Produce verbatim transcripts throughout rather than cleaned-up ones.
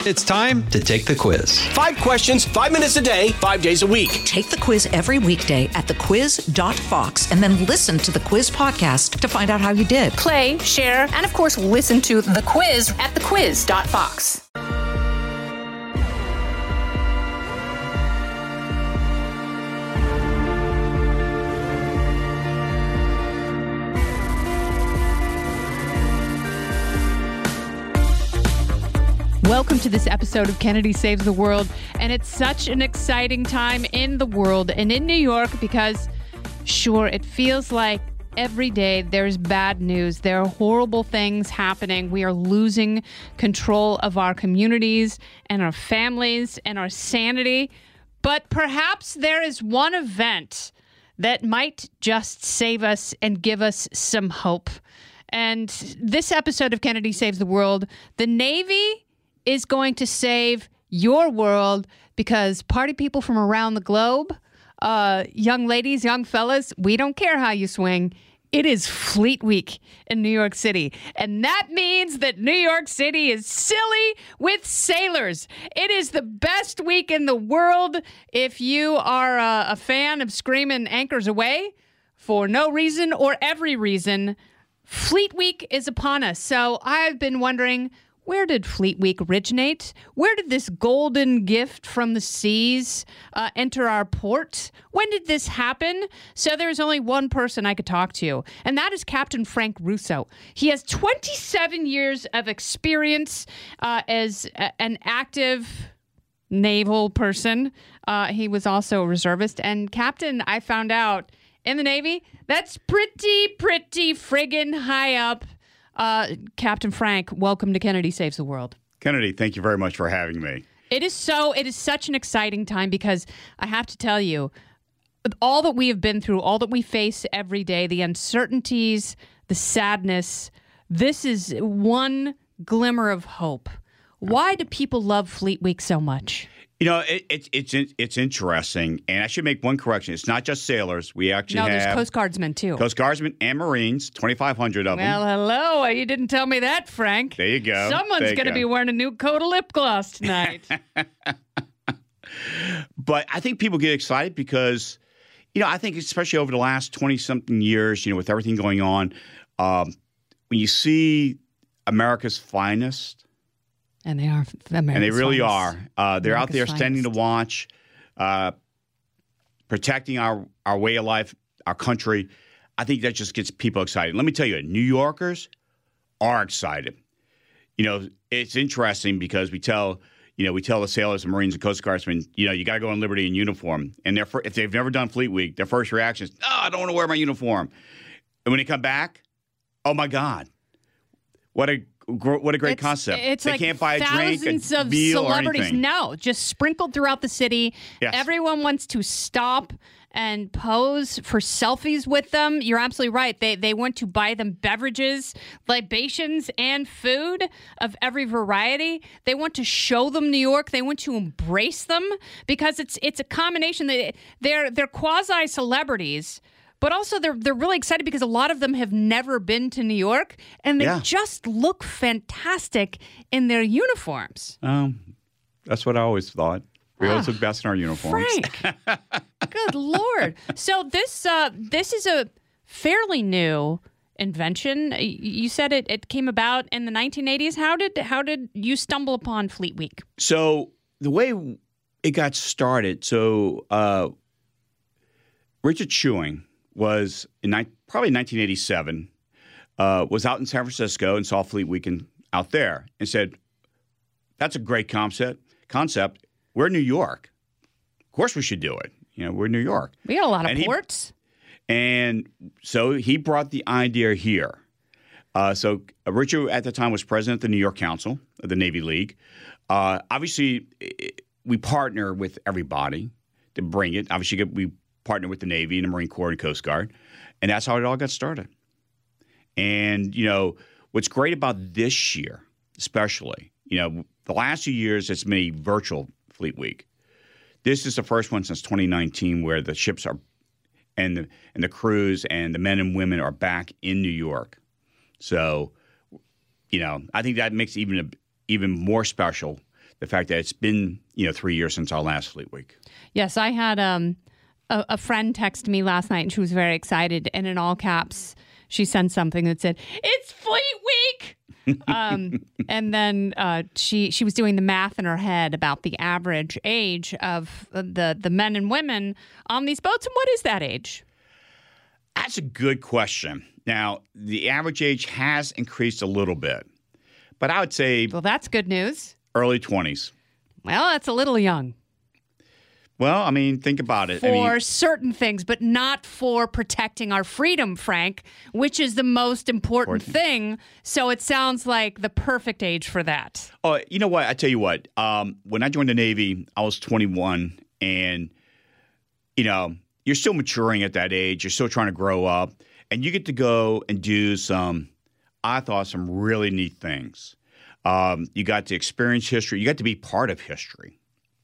It's time to take the quiz. Five questions, five minutes a day, five days a week. Take the quiz every weekday at the quiz dot fox and then listen to the quiz podcast to find out how you did. Play, share, and of course, listen to the quiz at the quiz dot fox. Welcome to this episode of Kennedy Saves the World, and it's such an exciting time in the world and in New York because, sure, it feels like every day there's bad news. There are horrible things happening. We are losing control of our communities and our families and our sanity, but perhaps there is one event that might just save us and give us some hope. And this episode of Kennedy Saves the World, the Navy is going to save your world because party people from around the globe, uh, young ladies, young fellas, we don't care how you swing. It is Fleet Week in New York City. And that means that New York City is silly with sailors. It is the best week in the world if you are a, a fan of Screaming Anchors Away for no reason or every reason. Fleet Week is upon us. So I've been wondering, where did Fleet Week originate? Where did this golden gift from the seas uh, enter our port? When did this happen? So there's only one person I could talk to, and that is Captain Frank Russo. He has twenty-seven years of experience uh, as a- an active naval person. Uh, he was also a reservist. And Captain, I found out, in the Navy, that's pretty, pretty friggin' high up. Uh, Captain Frank, welcome to Kennedy Saves the World. Kennedy, thank you very much for having me. It is so, it is such an exciting time because I have to tell you, all that we have been through, all that we face every day, the uncertainties, the sadness, this is one glimmer of hope. Why do people love Fleet Week so much? You know, it, it, it's it's interesting, and I should make one correction. It's not just sailors. We actually no, have... No, there's Coast Guardsmen, too. Coast Guardsmen and Marines, twenty-five hundred of them. Well, hello. You didn't tell me that, Frank. There you go. Someone's going to be wearing a new coat of lip gloss tonight. But I think people get excited because, you know, I think especially over the last twenty-something years, you know, with everything going on, um, when you see America's finest... And they are America's And they really finest. are. Uh, they're America's out there standing finest. to watch, uh, protecting our, our way of life, our country. I think that just gets people excited. Let me tell you, New Yorkers are excited. You know, it's interesting because we tell, you know, we tell the sailors and Marines and Coast Guardsmen, you know, you got to go on Liberty in uniform. And their fir- if they've never done Fleet Week, their first reaction is, oh, I don't want to wear my uniform. And when they come back, oh, my God, what a What a great it's, concept. It's they like can't buy a drink, thousands a of meal, celebrities. or anything. No, just sprinkled throughout the city. Yes. Everyone wants to stop and pose for selfies with them. You're absolutely right. They they want to buy them beverages, libations, and food of every variety. They want to show them New York. They want to embrace them because it's it's a combination. That they're they're quasi celebrities. But also, they're they're really excited because a lot of them have never been to New York, and they Yeah. just look fantastic in their uniforms. Um, that's what I always thought. We always look best in our uniforms. Frank, good Lord! So this uh, this is a fairly new invention. Y- You said it, it came about in the nineteen eighties. How did how did you stumble upon Fleet Week? So the way it got started, so uh, Richard Chewing was in ni- probably nineteen eighty-seven, uh, was out in San Francisco and saw Fleet Week in, out there and said, that's a great concept. Concept. We're New York. Of course we should do it. You know, we're New York. We got a lot of And he- ports. And so he brought the idea here. Uh, so uh, Richard at the time was president of the New York Council of the Navy League. Uh, obviously, i- we partner with everybody to bring it. Obviously, we partner with the Navy and the Marine Corps and Coast Guard. And that's how it all got started. And, you know, what's great about this year, especially, you know, the last few years, it's been a virtual Fleet Week. This is the first one since twenty nineteen where the ships are and the, and the crews and the men and women are back in New York. So, you know, I think that makes it even a, even more special the fact that it's been, you know, three years since our last Fleet Week. Yes, I had um, a, a friend text me last night, and she was very excited. And in all caps, she sent something that said, "It's Fleet Week!" um, and then uh, she she was doing the math in her head about the average age of the, the men and women on these boats. And what is that age? That's a good question. Now, the average age has increased a little bit, but I would say Well, that's good news. early twenties. Well, that's a little young. Well, I mean, think about it. For I mean, certain things, but not for protecting our freedom, Frank, which is the most important thing. So it sounds like the perfect age for that. oh, you know what? I tell you what. Um, when I joined the Navy, I was twenty-one, and you know, you're still maturing at that age. You're still trying to grow up, and you get to go and do some, I thought, some really neat things. Um, you got to experience history. You got to be part of history,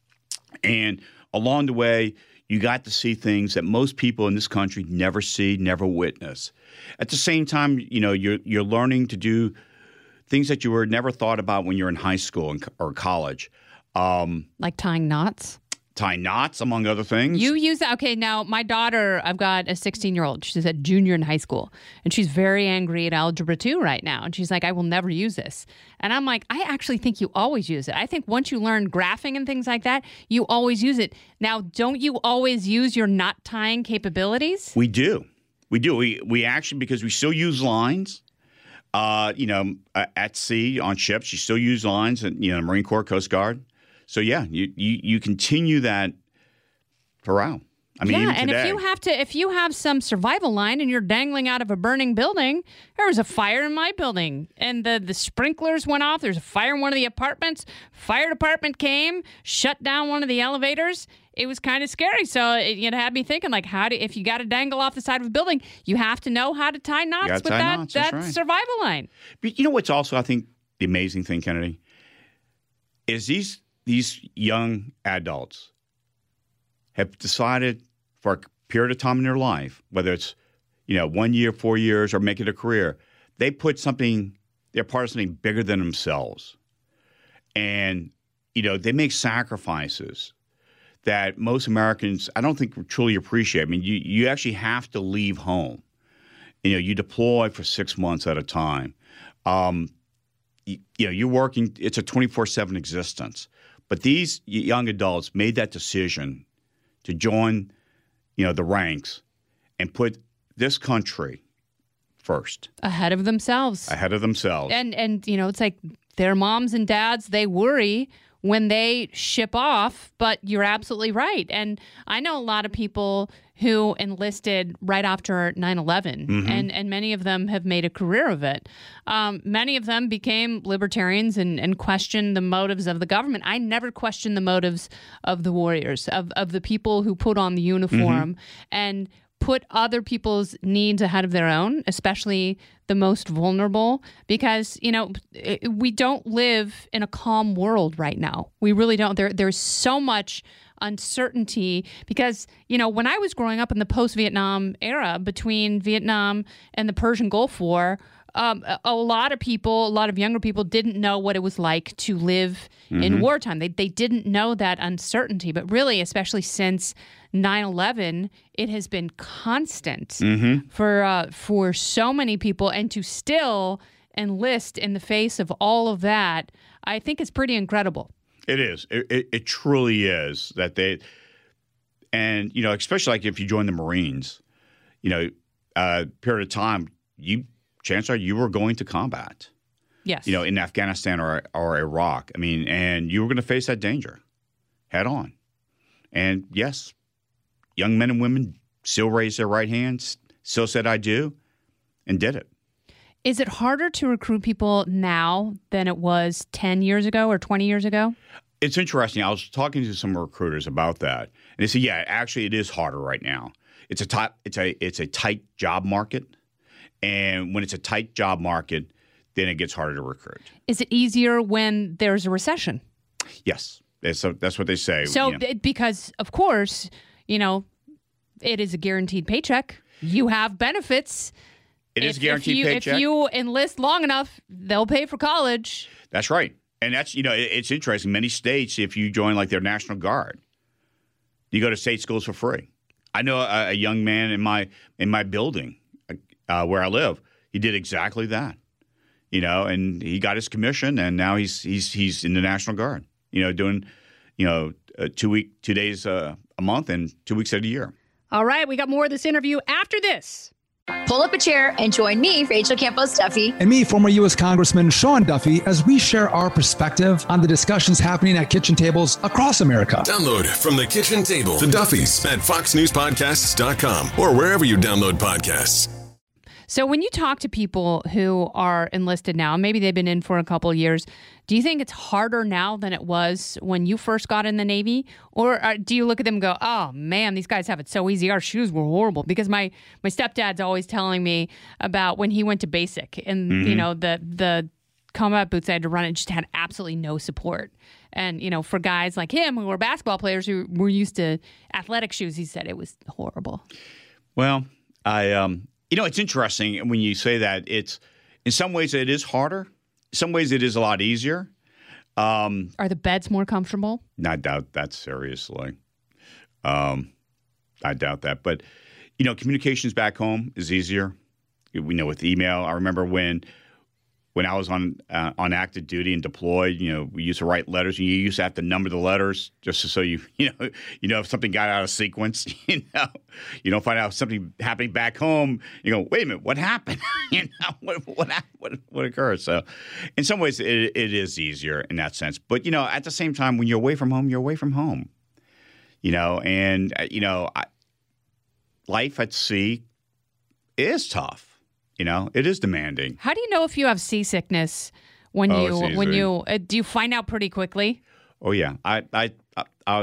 and along the way, you got to see things that most people in this country never see, never witness. At the same time, you know, you're you're learning to do things that you were never thought about when you're in high school and, or college. Um, Like tying knots? tie knots, among other things. You use that. Okay, now my daughter, I've got a sixteen-year-old. She's a junior in high school, and she's very angry at Algebra two right now. And she's like, I will never use this. And I'm like, I actually think you always use it. I think once you learn graphing and things like that, you always use it. Now, don't you always use your knot tying capabilities? We do. We do. We we actually, because we still use lines. Uh, you know, at sea on ships, you still use lines, and you know, Marine Corps, Coast Guard. So yeah, you, you you continue that throughout. I mean, yeah, even and today. if you have to, if you have some survival line and you're dangling out of a burning building, there was a fire in my building, and the the sprinklers went off. There's a fire in one of the apartments. Fire department came, shut down one of the elevators. It was kind of scary. So it, it had me thinking, like, how do if you got to dangle off the side of a building, you have to know how to tie knots with tie that knots, that that's right. survival line. But you know what's also, I think, the amazing thing, Kennedy, is these these young adults have decided for a period of time in their life, whether it's, you know, one year, four years, or make it a career, they put something, they're part of something bigger than themselves. And, you know, they make sacrifices that most Americans, I don't think, truly appreciate. I mean, you, you actually have to leave home. You know, you deploy for six months at a time. Um, you, you know, you're working, it's a twenty-four seven existence. But these young adults made that decision to join, you know, the ranks and put this country first. Ahead of themselves. Ahead of themselves. And, and you know, it's like their moms and dads, they worry when they ship off, but you're absolutely right. And I know a lot of people who enlisted right after nine eleven, mm-hmm. and, and many of them have made a career of it. Um, many of them became libertarians and, and questioned the motives of the government. I never questioned the motives of the warriors, of, of the people who put on the uniform mm-hmm. and put other people's needs ahead of their own, especially the most vulnerable, because, you know, we don't live in a calm world right now. We really don't. There, there's so much uncertainty because, you know, when I was growing up in the post-Vietnam era between Vietnam and the Persian Gulf War, Um, a lot of people, a lot of younger people didn't know what it was like to live mm-hmm. in wartime. They they didn't know that uncertainty. But really, especially since nine eleven, it has been constant mm-hmm. for uh, for so many people. And to still enlist in the face of all of that, I think is pretty incredible. It is. It, it, it truly is that they, and, you know, especially like if you join the Marines, you know, uh, period of time, you chances are you were going to combat. Yes. You know, in Afghanistan or or Iraq. I mean, and you were going to face that danger head on. And yes, young men and women still raised their right hands, still said I do, and did it. Is it harder to recruit people now than it was ten years ago or twenty years ago? It's interesting. I was talking to some recruiters about that, and they said, yeah, actually it is harder right now. It's a tight, it's a it's a tight job market. And when it's a tight job market, then it gets harder to recruit. Is it easier when there's a recession? Yes. That's, that's what they say. So, you know. Because, of course, you know, it is a guaranteed paycheck. You have benefits. It if, is a guaranteed if you, paycheck. If you enlist long enough, they'll pay for college. That's right. And that's, you know, it, it's interesting. Many states, if you join like their National Guard, you go to state schools for free. I know a, a young man in my in my building uh, where I live. He did exactly that, you know, and he got his commission, and now he's he's he's in the National Guard, you know, doing, you know, uh, two week two days uh, a month and two weeks at a year. All right, we got more of this interview after this. Pull up a chair and join me, Rachel Campos Duffy. And me, former U S Congressman Sean Duffy, as we share our perspective on the discussions happening at kitchen tables across America. Download from the kitchen table, the Duffys at fox news podcasts dot com or wherever you download podcasts. So when you talk to people who are enlisted now, maybe they've been in for a couple of years, do you think it's harder now than it was when you first got in the Navy? Or uh, do you look at them and go, oh, man, these guys have it so easy. Our shoes were horrible. Because my, my stepdad's always telling me about when he went to basic and, mm-hmm. you know, the the combat boots I had to run, it just had absolutely no support. And, you know, for guys like him who were basketball players who were used to athletic shoes, he said it was horrible. Well, I... um. You know, it's interesting when you say that. It's in some ways it is harder. In some ways it is a lot easier. Um, Are the beds more comfortable? I doubt that seriously. Um, I doubt that. But, you know, communications back home is easier. We know with email. I remember when when I was on uh, on active duty and deployed, you know, we used to write letters, and you used to have to number the letters just so you, you know, you know if something got out of sequence, you know, you don't find out something happening back home. You go, wait a minute, what happened? you know, what what what what occurred? So, in some ways, it, it is easier in that sense. But you know, at the same time, when you're away from home, you're away from home. You know, and uh, you know, I, life at sea is tough. You know, it is demanding. How do you know if you have seasickness when oh, you when you uh, do you find out pretty quickly? Oh yeah, I I I I,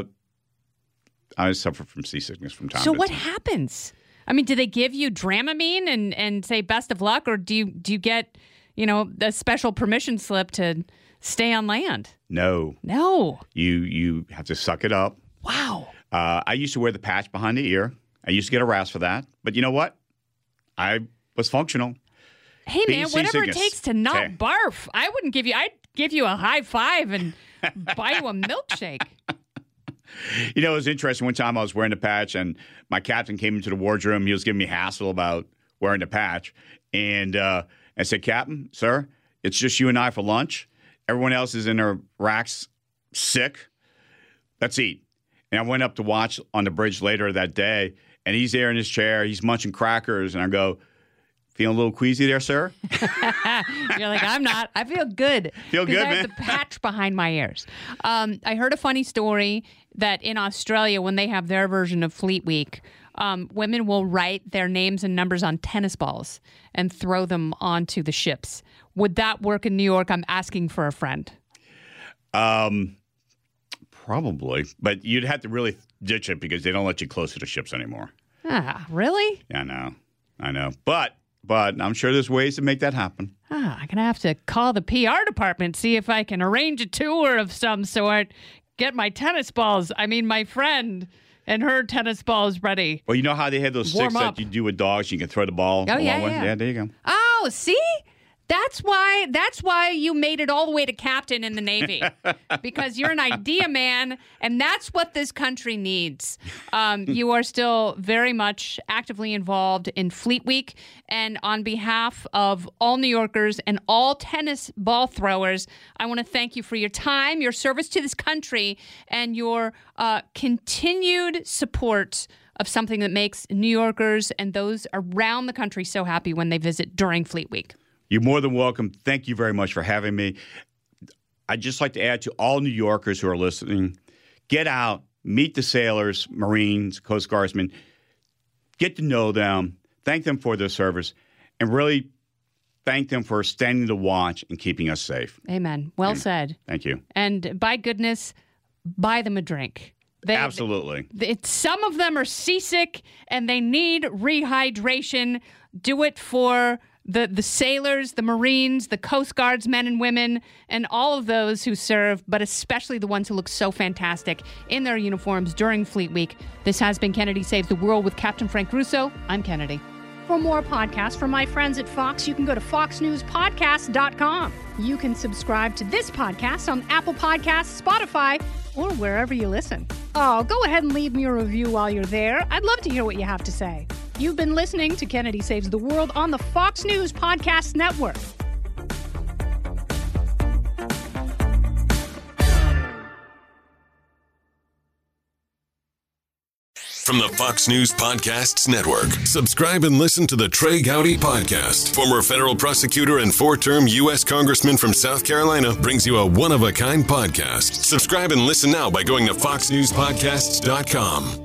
I suffer from seasickness from time so to what time. happens? I mean, do they give you Dramamine and, and say best of luck, or do you do you get you know a special permission slip to stay on land? No, no. You you have to suck it up. Wow. Uh, I used to wear the patch behind the ear. I used to get harassed for that, but you know what? I was functional. Hey, Being man, whatever it takes to not okay. barf. I wouldn't give you, I'd give you a high five and buy you a milkshake. You know, it was interesting. One time I was wearing the patch, and my captain came into the wardroom. He was giving me hassle about wearing the patch. And uh, I said, Captain, sir, it's just you and I for lunch. Everyone else is in their racks sick. Let's eat. And I went up to watch on the bridge later that day, and he's there in his chair. He's munching crackers. And I go, feeling a little queasy there, sir? You're like, I'm not. I feel good. Feel good, I have man. the patch behind my ears. Um, I heard a funny story that in Australia, when they have their version of Fleet Week, um, women will write their names and numbers on tennis balls and throw them onto the ships. Would that work in New York? I'm asking for a friend. Um, probably. But you'd have to really ditch it because they don't let you close to the ships anymore. Ah, really? Yeah, I know. I know. But... But I'm sure there's ways to make that happen. Ah, I'm going to have to call the P R department, see if I can arrange a tour of some sort, get my tennis balls, I mean, my friend and her tennis balls ready. Well, you know how they have those Warm sticks up. that you do with dogs? You can throw the ball Oh, along yeah, with? yeah. Yeah, there you go. Oh, see? That's why that's why you made it all the way to captain in the Navy. Because you're an idea man, and that's what this country needs. Um, you are still very much actively involved in Fleet Week, and on behalf of all New Yorkers and all tennis ball throwers, I want to thank you for your time, your service to this country, and your uh, continued support of something that makes New Yorkers and those around the country so happy when they visit during Fleet Week. You're more than welcome. Thank you very much for having me. I'd just like to add to all New Yorkers who are listening, get out, meet the sailors, Marines, Coast Guardsmen, get to know them, thank them for their service, and really thank them for standing the watch and keeping us safe. Amen. Well Amen. said. Thank you. And by goodness, buy them a drink. They, Absolutely. It, some of them are seasick and they need rehydration. Do it for the, the sailors, the Marines, the Coast Guards men and women, and all of those who serve, but especially the ones who look so fantastic in their uniforms during Fleet Week. This has been Kennedy Saves the World with Captain Frank Russo. I'm Kennedy. For more podcasts from my friends at Fox, you can go to fox news podcast dot com. You can subscribe to this podcast on Apple Podcasts, Spotify, or wherever you listen. Oh, go ahead and leave me a review while you're there. I'd love to hear what you have to say. You've been listening to Kennedy Saves the World on the Fox News Podcast Network. From the Fox News Podcasts Network, subscribe and listen to the Trey Gowdy Podcast. Former federal prosecutor and four-term U S Congressman from South Carolina brings you a one-of-a-kind podcast. Subscribe and listen now by going to fox news podcasts dot com.